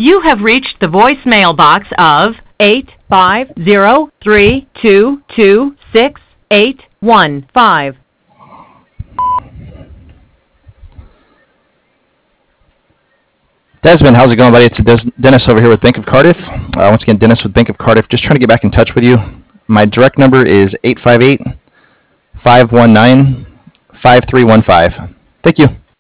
You have reached the voicemail box of 850-322-6815. Desmond, how's it going, buddy? It's Dennis over here with Bank of Cardiff. Once again, Dennis with Bank of Cardiff. Just trying to get back in touch with you. My direct number is 858-519-5315. Thank you.